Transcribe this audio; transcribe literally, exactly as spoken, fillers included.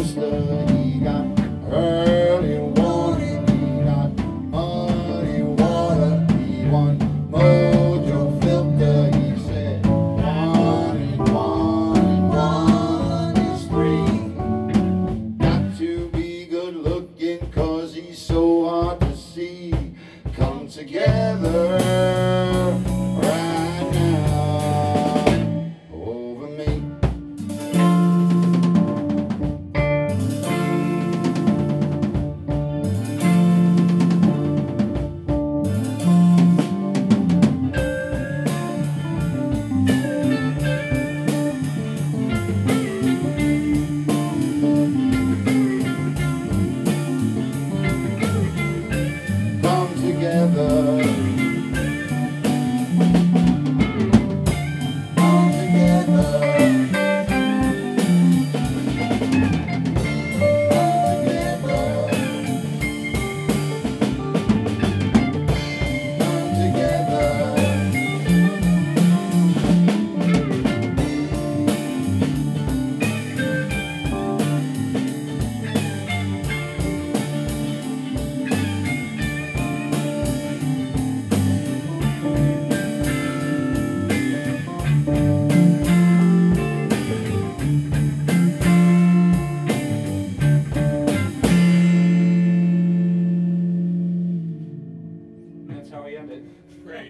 toaster, he got early warning, he got muddy water, he won mojo filter, he said one and one and one is three. Got to be good looking cause he's so hard to see. Come together right now over me. Come together. Come together. Come together. That's how we end it. Great.